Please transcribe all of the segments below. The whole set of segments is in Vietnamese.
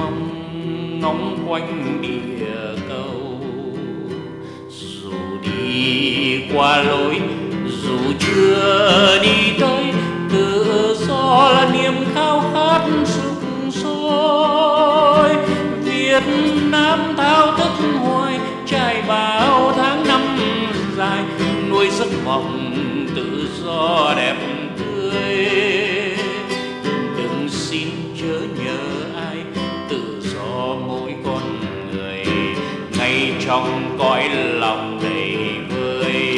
mong ngóng quanh địa cầu. Dù đi qua lối, dù chưa đi tới, tự do là niềm khao khát sục sôi. Việt Nam thao thức hoài, trải bao tháng năm dài, nuôi giấc mộng tự do đẹp tươi. Đừng xin chớ nhớ ai, tự do mỗi con người, ngay trong cõi lòng đầy vơi.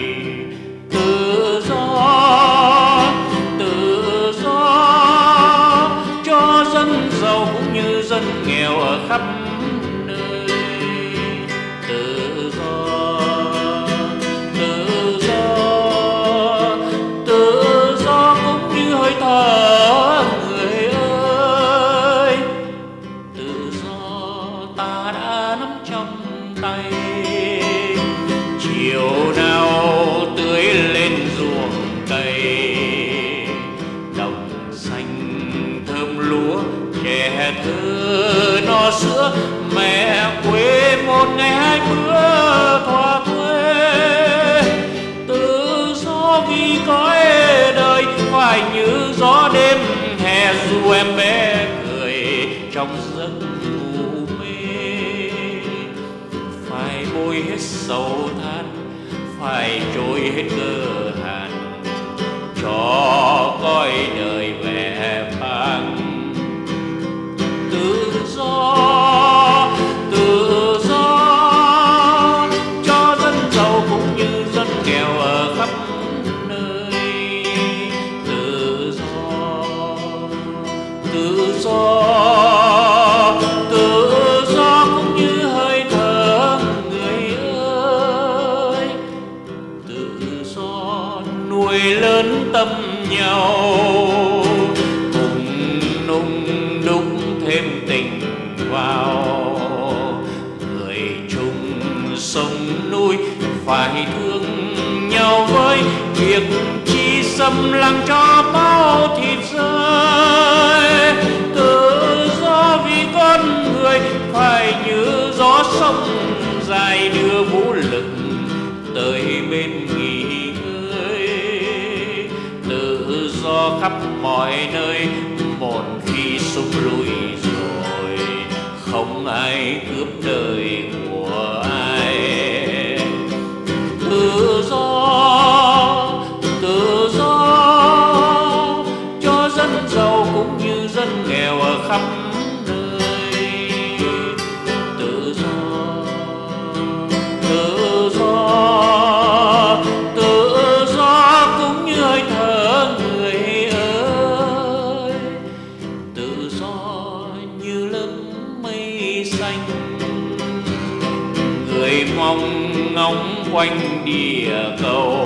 Tự do, tự do cho dân giàu cũng như dân nghèo ở khắp nơi. Tự do, tự do, tự do cũng như hơi thở người ơi. Tự do ta đã nắm trong tay, chiều nào tưới lên ruộng cây. Đồng xanh thơm lúa, trẻ thơ no sữa, mẹ quê một ngày hai bữa thỏa thuê. Tự do vì cõi đời phải như gió đêm hè, dù em bé cười trong giấc ngủ mê. Phải bôi hết sầu than, phải trôi hết cơ hàn, cho cõi đời vẻ vang. Tự do, tự do cho dân giàu cũng như dân nghèo ở khắp nơi. Tự do, tự do, tự do cũng như hơi thở người ơi. Tự do nuôi lớn tâm nhau, cùng nung đúc thêm tình vào. Người chung sông núi phải thương nhau với việc chi xâm lăng cho bao thịt rơi. Tự do vì con người phải như gió sông dài, đưa vũ lực tới bên nghỉ ngơi. Tự do khắp mọi nơi, một khi súng lùi rồi không ai cướp đời của ai. Tự do, tự do cho dân giàu cũng như dân nghèo ở khắp nơi. Tự do, tự do, tự do cũng như hơi thở người ơi. Tự do như lớp mây xanh, người mong ngóng quanh địa cầu.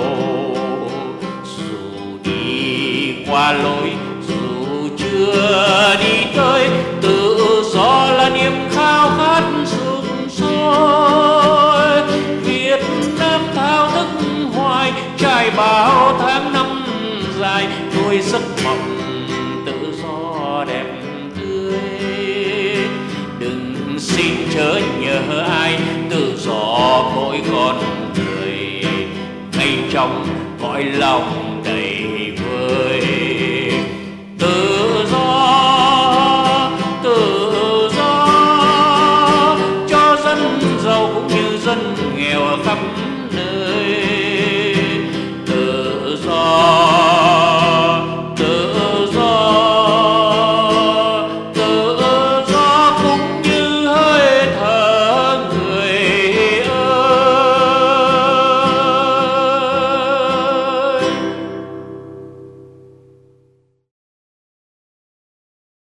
Dù đi qua lối, dù chưa đi tới, tự do là niềm khao khát sục sôi. Việt Nam thao thức hoài, trải bao tháng năm dài, nuôi giấc mộng tự do đẹp tươi. Đừng xin chớ nhớ ai, tự do mỗi con người, ngay trong cõi lòng